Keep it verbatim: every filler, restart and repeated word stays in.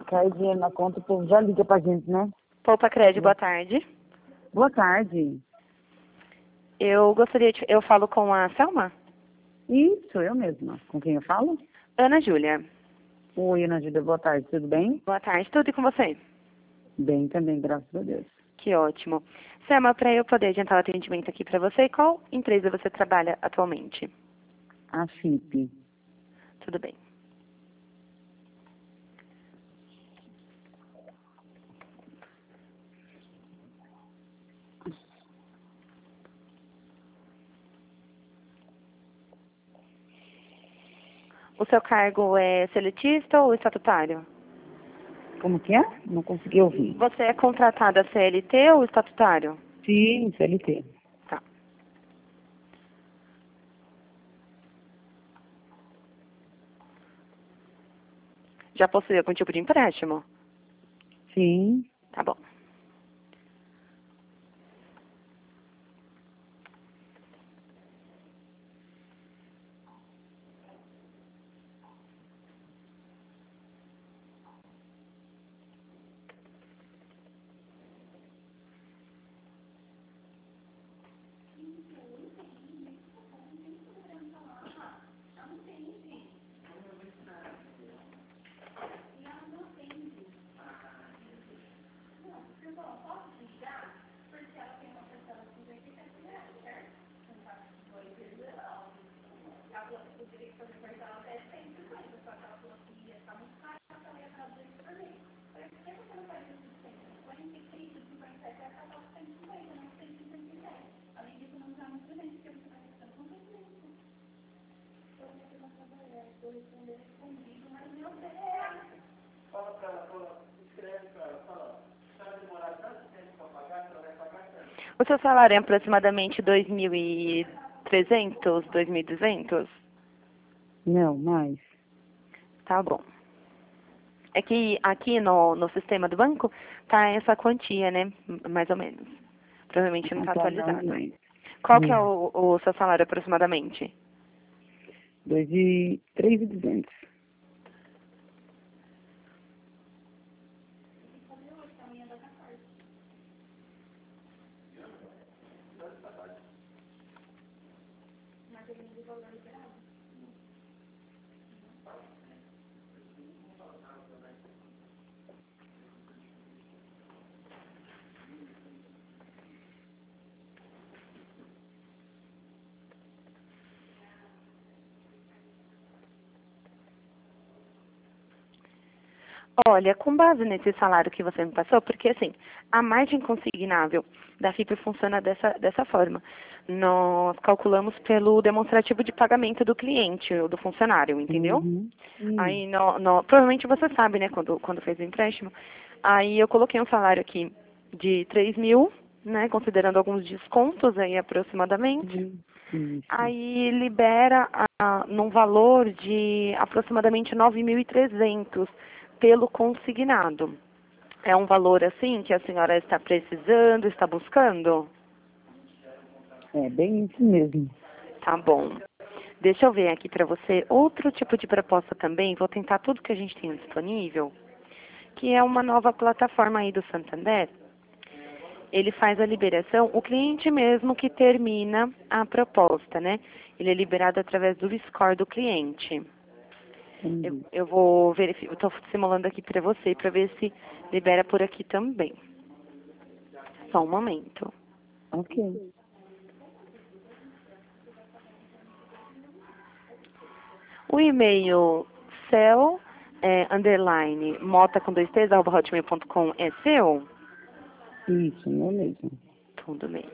cai dinheiro na conta, o povo já liga pra gente, né? Poupa Crédito, boa tarde. Boa tarde. Eu gostaria de... Eu falo com a Selma? Isso, eu mesma. Com quem eu falo? Ana Júlia. Oi, Ana Júlia, boa tarde, tudo bem? Boa tarde, tudo e com você? Bem também, graças a Deus. Que ótimo. Selma, para eu poder adiantar o atendimento aqui para você, qual empresa você trabalha atualmente? A F I P. Tudo bem. O seu cargo é seletista ou estatutário? Como que é? Não consegui ouvir. Você é contratada C L T ou estatutário? Sim, C L T. Tá. Já possui algum tipo de empréstimo? Sim. Tá bom. O seu salário é aproximadamente dois mil e trezentos, dois mil e duzentos? Não, mais. Tá bom. É que aqui no, no sistema do banco tá essa quantia, né? Mais ou menos. Provavelmente não Ah, está tá, não, atualizado. mais. Qual que é Não. o, o seu salário aproximadamente? Dois e... Três e duzentos. Olha, com base nesse salário que você me passou, porque assim, a margem consignável da F I P funciona dessa, dessa forma. Nós calculamos pelo demonstrativo de pagamento do cliente, ou do funcionário, entendeu? Uhum. Sim. Aí, no, no- provavelmente você sabe, né, quando, quando fez o empréstimo. Aí eu coloquei um salário aqui de três mil, né, considerando alguns descontos aí aproximadamente. Sim. Isso. Aí libera a, num valor de aproximadamente nove mil e trezentos pelo consignado. É um valor assim que a senhora está precisando, está buscando? É bem isso mesmo. Tá bom. Deixa eu ver aqui para você outro tipo de proposta também. Vou tentar tudo que a gente tem disponível, que é uma nova plataforma aí do Santander. Ele faz a liberação, o cliente mesmo que termina a proposta, né? Ele é liberado através do score do cliente. Eu, Entendi. eu vou verificar, estou simulando aqui para você para ver se libera por aqui também. Só um momento. Ok. O e-mail cel, é, underline, mota com dois t's, arroba hotmail ponto com é seu? Isso, não mesmo. Tudo bem.